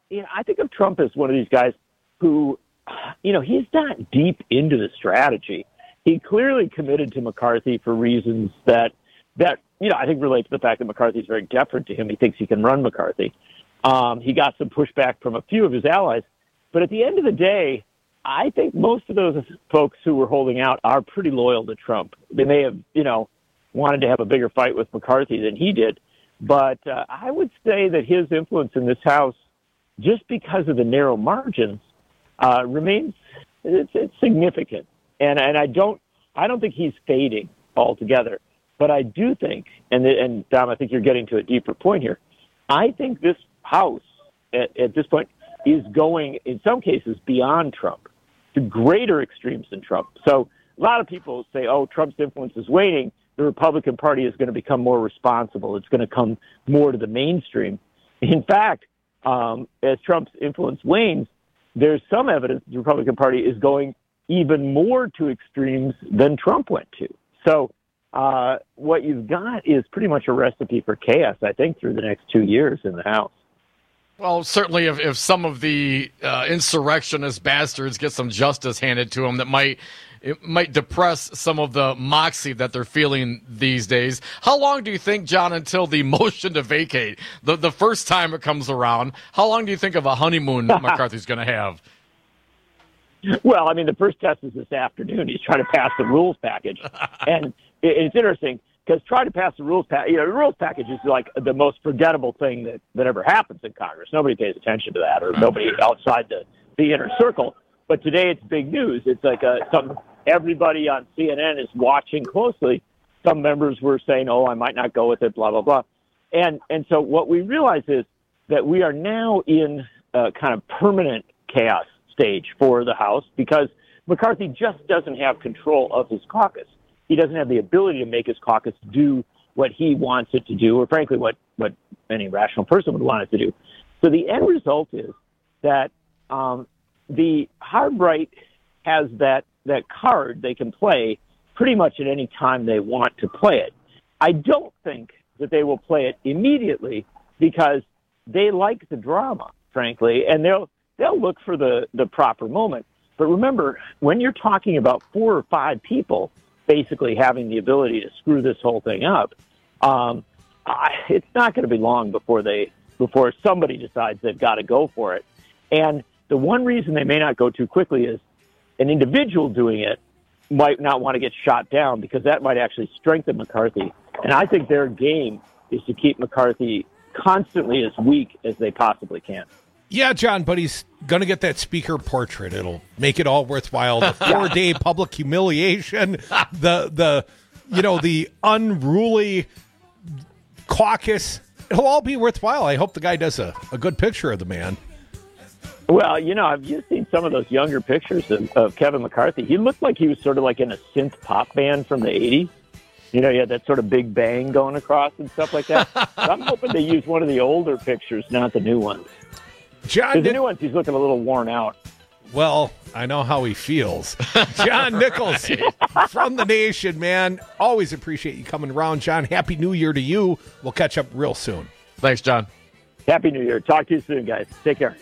you know, I think of Trump as one of these guys who, you know, he's not deep into the strategy. He clearly committed to McCarthy for reasons that, that you know, I think relate to the fact that McCarthy's very deferent to him. He thinks he can run McCarthy. Um, he got some pushback from a few of his allies. But at the end of the day, I think most of those folks who were holding out are pretty loyal to Trump. They may have, you know, wanted to have a bigger fight with McCarthy than he did. But uh, I would say that his influence in this House, just because of the narrow margins, uh, remains it's, it's significant. And and I don't I don't think he's fading altogether. But I do think, and and Dom, I think you're getting to a deeper point here. I think this House at, at this point is going, in some cases, beyond Trump to greater extremes than Trump. So a lot of people say, "Oh, Trump's influence is waning. The Republican Party is going to become more responsible. It's going to come more to the mainstream." In fact, um, as Trump's influence wanes, there's some evidence the Republican Party is going even more to extremes than Trump went to. So uh, what you've got is pretty much a recipe for chaos, I think, through the next two years in the House. Well, certainly if, if some of the uh, insurrectionist bastards get some justice handed to them, that might it might depress some of the moxie that they're feeling these days. How long do you think, John, until the motion to vacate, the, the first time it comes around, how long do you think of a honeymoon McCarthy's going to have? Well, I mean, the first test is this afternoon. He's trying to pass the rules package. And it, it's interesting because trying to pass the rules package, you know, the rules package is like the most forgettable thing that, that ever happens in Congress. Nobody pays attention to that, or nobody outside the, the inner circle. But today it's big news. It's like a, something everybody on C N N is watching closely. Some members were saying, oh, I might not go with it, blah, blah, blah. And, and so what we realize is that we are now in a kind of permanent chaos stage for the House because McCarthy just doesn't have control of his caucus. He doesn't have the ability to make his caucus do what he wants it to do, or frankly, what, what any rational person would want it to do. So the end result is that um, the hard right has that, that card they can play pretty much at any time they want to play it. I don't think that they will play it immediately because they like the drama, frankly, and they'll they'll look for the, the proper moment. But remember, when you're talking about four or five people basically having the ability to screw this whole thing up, um, I, it's not going to be long before they before somebody decides they've got to go for it. And the one reason they may not go too quickly is an individual doing it might not want to get shot down because that might actually strengthen McCarthy. And I think their game is to keep McCarthy constantly as weak as they possibly can. Yeah, John, but he's going to get that speaker portrait. It'll make it all worthwhile. The four-day public humiliation, the, the you know, the unruly caucus. It'll all be worthwhile. I hope the guy does a, a good picture of the man. Well, you know, have you seen some of those younger pictures of, of Kevin McCarthy? He looked like he was sort of like in a synth pop band from the eighties. You know, he had that sort of big bang going across and stuff like that. So I'm hoping they use one of the older pictures, not the new ones. John, did, the new ones, he's looking a little worn out. Well, I know how he feels. John Nichols from The Nation, man. Always appreciate you coming around, John. Happy New Year to you. We'll catch up real soon. Thanks, John. Happy New Year. Talk to you soon, guys. Take care.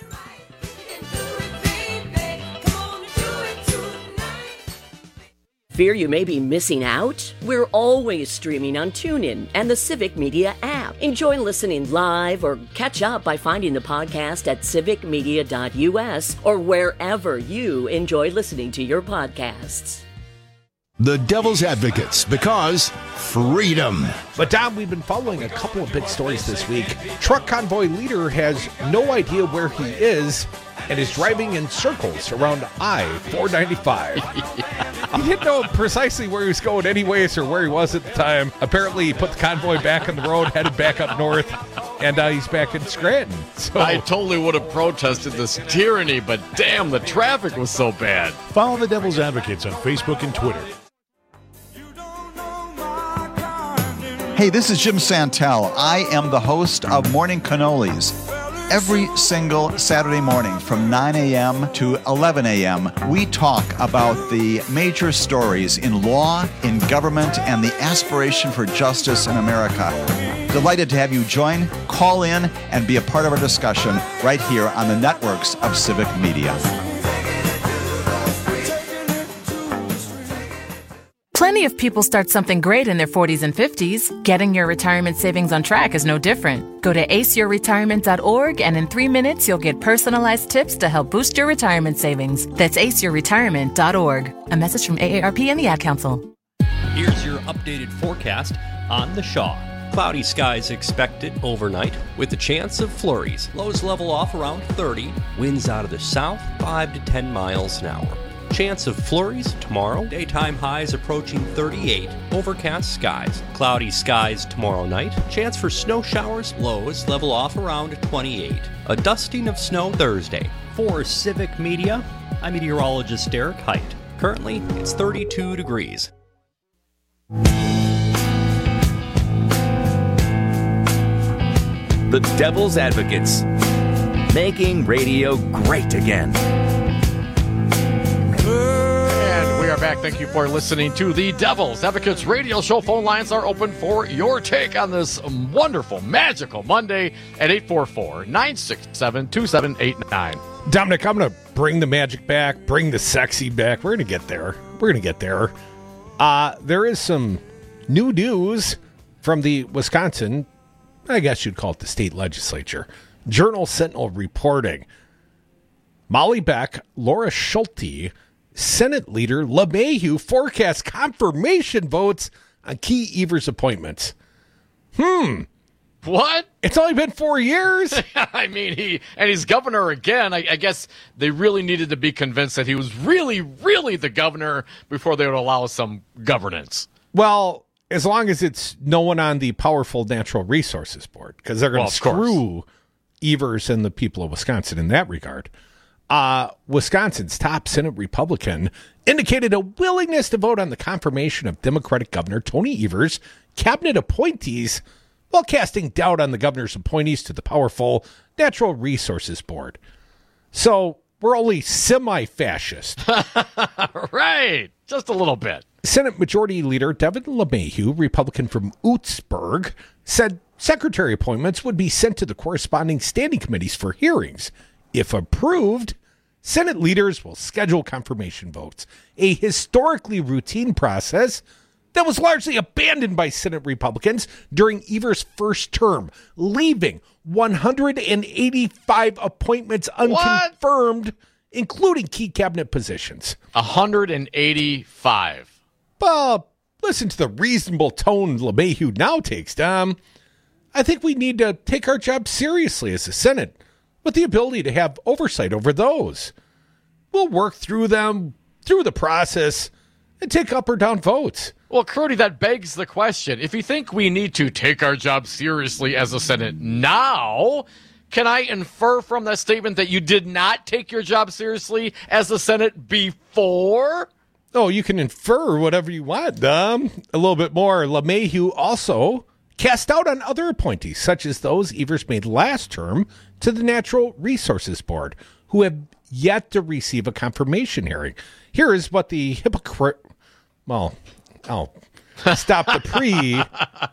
Fear you may be missing out? We're always streaming on TuneIn and the Civic Media app. Enjoy listening live or catch up by finding the podcast at civic media dot u s or wherever you enjoy listening to your podcasts. The Devil's Advocates, because freedom. But, Dom, we've been following a couple of big stories this week. Truck convoy leader has no idea where he is and is driving in circles around I four ninety-five. Yeah. He didn't know precisely where he was going anyways or where he was at the time. Apparently, he put the convoy back on the road, headed back up north, and uh, he's back in Scranton. So I totally would have protested this tyranny, but damn, the traffic was so bad. Follow the Devil's Advocates on Facebook and Twitter. Hey, this is Jim Santel. I am the host of Morning Cannolis. Every single Saturday morning from nine a.m. to eleven a.m., we talk about the major stories in law, in government, and the aspiration for justice in America. Delighted to have you join, call in, and be a part of our discussion right here on the networks of Civic Media. Plenty of people start something great in their forties and fifties. Getting your retirement savings on track is no different. Go to ace your retirement dot org and in three minutes you'll get personalized tips to help boost your retirement savings. That's ace your retirement dot org. A message from A A R P and the Ad Council. Here's your updated forecast on the Shaw. Cloudy skies expected overnight with a chance of flurries. Lows level off around thirty. Winds out of the south five to ten miles an hour. Chance of flurries tomorrow. Daytime highs approaching thirty-eight. Overcast skies. Cloudy skies tomorrow night. Chance for snow showers. Lows level off around twenty-eight. A dusting of snow Thursday. For Civic Media, I'm meteorologist Derek Height. Currently, it's thirty-two degrees. The Devil's Advocates, making radio great again. And we are back. Thank you for listening to the Devil's Advocates radio show. Phone lines are open for your take on this wonderful, magical Monday at eight four four, nine six seven, two seven eight nine. Dominic, I'm going to bring the magic back, bring the sexy back. We're going to get there. We're going to get there. Uh, there is some new news from the Wisconsin, I guess you'd call it the state legislature. Journal Sentinel reporting. Molly Beck, Laura Schulte, Senate Leader LeMahieu forecast confirmation votes on key Evers appointments. Hmm. What? It's only been four years? I mean, he and he's governor again. I, I guess they really needed to be convinced that he was really, really the governor before they would allow some governance. Well, as long as it's no one on the powerful Natural Resources Board, because they're going to well, screw Evers and the people of Wisconsin in that regard. Uh, Wisconsin's top Senate Republican indicated a willingness to vote on the confirmation of Democratic Governor Tony Evers' cabinet appointees while casting doubt on the governor's appointees to the powerful Natural Resources Board. So we're only semi-fascist. Right. Just a little bit. Senate Majority Leader Devin LeMahieu, Republican from Oostburg, said secretary appointments would be sent to the corresponding standing committees for hearings. If approved, Senate leaders will schedule confirmation votes, a historically routine process that was largely abandoned by Senate Republicans during Evers' first term, leaving one hundred eighty-five appointments unconfirmed, what? Including key cabinet positions. one hundred eighty-five. Well, listen to the reasonable tone LeMahieu now takes, Dom. I think we need to take our job seriously as a Senate with the ability to have oversight over those. We'll work through them, through the process, and take up or down votes. Well, Crudy, that begs the question. If you think we need to take our job seriously as a Senate now, can I infer from that statement that you did not take your job seriously as a Senate before? Oh, you can infer whatever you want, Dom. A little bit more. LeMahieu also cast doubt on other appointees, such as those Evers made last term to the Natural Resources Board, who have yet to receive a confirmation hearing. Here is what the hypocrite... Well, I'll stop the pre...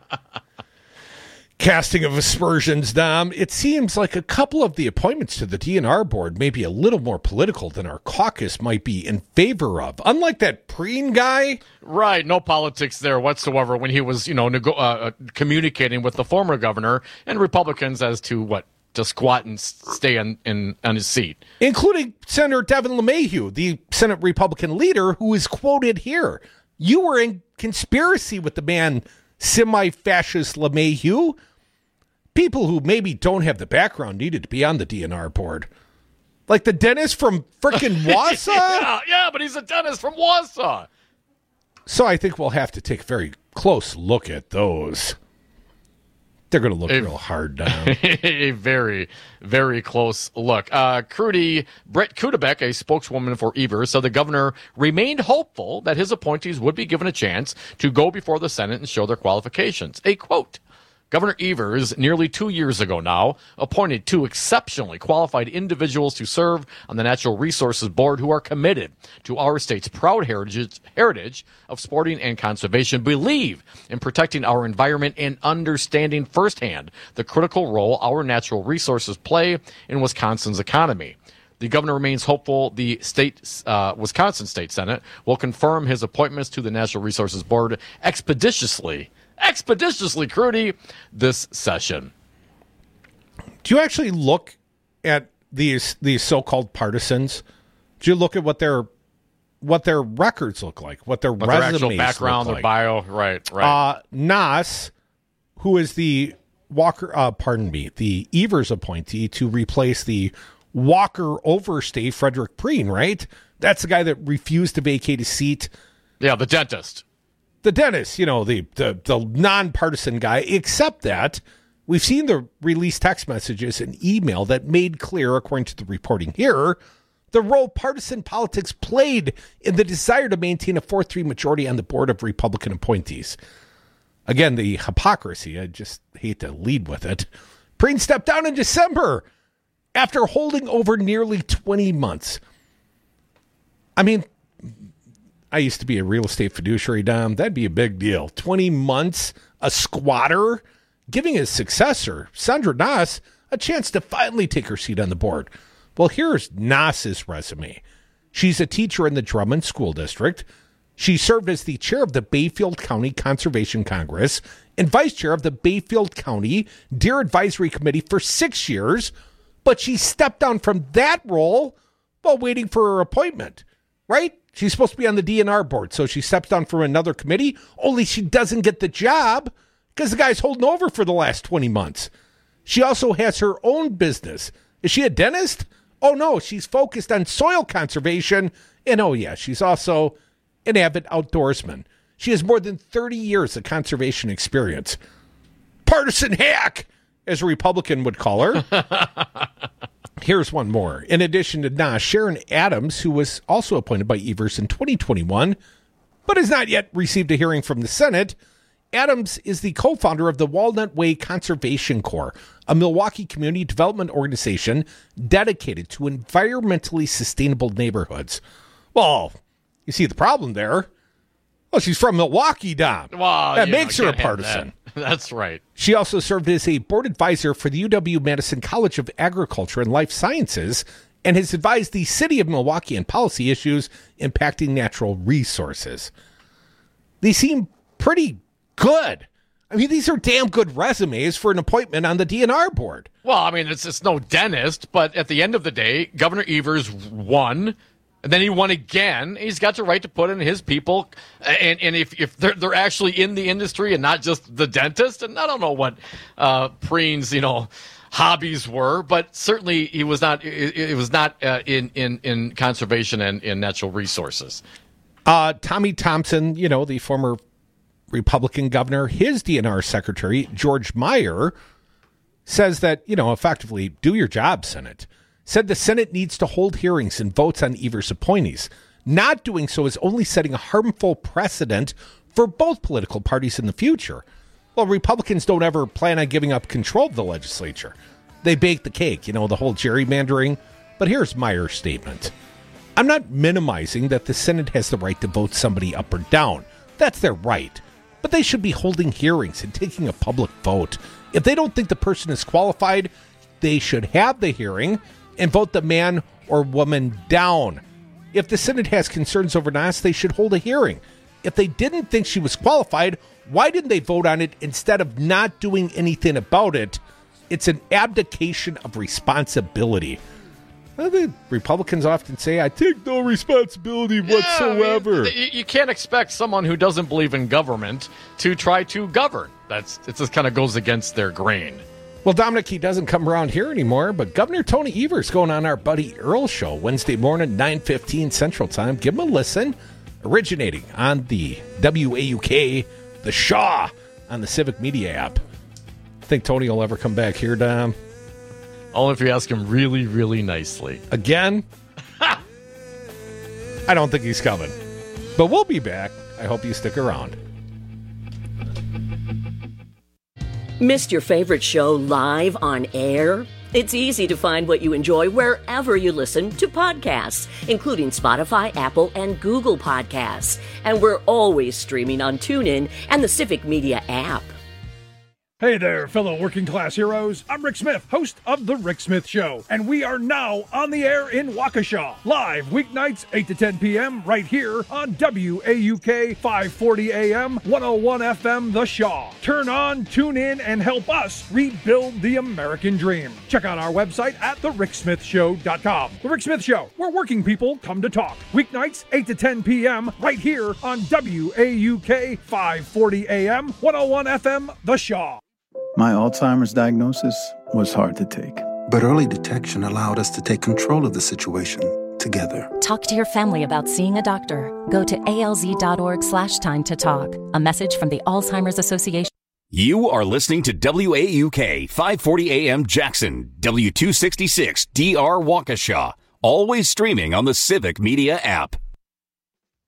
casting of aspersions, Dom. It seems like a couple of the appointments to the D N R board may be a little more political than our caucus might be in favor of. Unlike that Preen guy. Right, no politics there whatsoever when he was, you know, nego- uh, communicating with the former governor and Republicans as to what, to squat and stay in, in on his seat. Including Senator Devin LeMahieu, the Senate Republican leader, who is quoted here. You were in conspiracy with the man, semi-fascist LeMahieu. People who maybe don't have the background needed to be on the D N R board. Like the dentist from frickin' Wausau? yeah, yeah, but he's a dentist from Wausau. So I think we'll have to take a very close look at those. They're going to look a, real hard down. A very, very close look. Uh, Crudy, Brett Kudebeck, a spokeswoman for Evers, said the governor remained hopeful that his appointees would be given a chance to go before the Senate and show their qualifications. A quote, Governor Evers, nearly two years ago now, appointed two exceptionally qualified individuals to serve on the Natural Resources Board who are committed to our state's proud heritage, heritage of sporting and conservation, believe in protecting our environment, and understanding firsthand the critical role our natural resources play in Wisconsin's economy. The governor remains hopeful the state, uh, Wisconsin State Senate will confirm his appointments to the Natural Resources Board expeditiously, expeditiously, Crudy, this session. Do you actually look at these these so-called partisans? Do you look at what their what their records look like, what their what resumes their actual background, look their like? bio, right, right. Uh, Nass, who is the Walker, uh, pardon me, the Evers appointee to replace the Walker overstay Frederick Preen, right? That's the guy that refused to vacate his seat. Yeah, the dentist. The dentist, you know, the, the, the nonpartisan guy, except that we've seen the released text messages and email that made clear, according to the reporting here, the role partisan politics played in the desire to maintain a four three majority on the board of Republican appointees. Again, the hypocrisy, I just hate to lead with it. Preen stepped down in December after holding over nearly twenty months. I mean, I used to be a real estate fiduciary, Dom. That'd be a big deal. twenty months, a squatter, giving his successor, Sandra Nass, a chance to finally take her seat on the board. Well, here's Nass's resume. She's a teacher in the Drummond School District. She served as the chair of the Bayfield County Conservation Congress and vice chair of the Bayfield County Deer Advisory Committee for six years, but she stepped down from that role while waiting for her appointment, right? She's supposed to be on the D N R board, so she steps down from another committee, only she doesn't get the job because the guy's holding over for the last twenty months. She also has her own business. Is she a dentist? Oh, no, she's focused on soil conservation. And, oh, yeah, she's also an avid outdoorsman. She has more than thirty years of conservation experience. Partisan hack, as a Republican would call her. Here's one more. In addition to Nass, Sharon Adams, who was also appointed by Evers in twenty twenty-one, but has not yet received a hearing from the Senate. Adams is the co-founder of the Walnut Way Conservation Corps, a Milwaukee community development organization dedicated to environmentally sustainable neighborhoods. Well, you see the problem there. Well, she's from Milwaukee, Dom. Well, that you makes know, her a can't have partisan. that. That's right. She also served as a board advisor for the U W-Madison College of Agriculture and Life Sciences and has advised the city of Milwaukee on policy issues impacting natural resources. They seem pretty good. I mean, these are damn good resumes for an appointment on the D N R board. Well, I mean, it's it's no dentist, but at the end of the day, Governor Evers won, and then he won again. He's got the right to put in his people, and and if, if they're they're actually in the industry and not just the dentist, and I don't know what uh, Preen's, you know, hobbies were, but certainly he was not. It, it was not uh, in in in conservation and in natural resources. Uh, Tommy Thompson, you know, the former Republican governor, his D N R secretary, George Meyer, says that, you know, effectively, do your job, Senate. Said the Senate needs to hold hearings and votes on Evers' appointees. Not doing so is only setting a harmful precedent for both political parties in the future. Well, Republicans don't ever plan on giving up control of the legislature. They bake the cake, you know, the whole gerrymandering. But here's Meyer's statement. I'm not minimizing that the Senate has the right to vote somebody up or down. That's their right. But they should be holding hearings and taking a public vote. If they don't think the person is qualified, they should have the hearing and vote the man or woman down. If the Senate has concerns over Nass, they should hold a hearing. If they didn't think she was qualified, why didn't they vote on it instead of not doing anything about it? It's an abdication of responsibility. Well, the Republicans often say, I take no responsibility whatsoever. Yeah, I mean, you can't expect someone who doesn't believe in government to try to govern. That's it just kind of goes against their grain. Well, Dominic, he doesn't come around here anymore, but Governor Tony Evers going on our Buddy Earl show Wednesday morning, nine fifteen Central Time. Give him a listen. Originating on the W A U K, the Shaw, on the Civic Media app. Think Tony will ever come back here, Dom? Only if you ask him really, really nicely. Again? I don't think he's coming. But we'll be back. I hope you stick around. Missed your favorite show live on air? It's easy to find what you enjoy wherever you listen to podcasts, including Spotify, Apple, and Google Podcasts. And we're always streaming on TuneIn and the Civic Media app. Hey there, fellow working class heroes. I'm Rick Smith, host of The Rick Smith Show, and we are now on the air in Waukesha, live weeknights eight to ten p.m. right here on W A U K five forty A M, one oh one F M The Shaw. Turn on, tune in, and help us rebuild the American dream. Check out our website at the rick smith show dot com. The Rick Smith Show, where working people come to talk. Weeknights eight to ten p.m. right here on W A U K five forty A M, one oh one F M The Shaw. My Alzheimer's diagnosis was hard to take. But early detection allowed us to take control of the situation together. Talk to your family about seeing a doctor. Go to alz.org slash time to talk. A message from the Alzheimer's Association. You are listening to W A U K five forty A M Jackson, W two sixty-six D R Waukesha. Always streaming on the Civic Media app.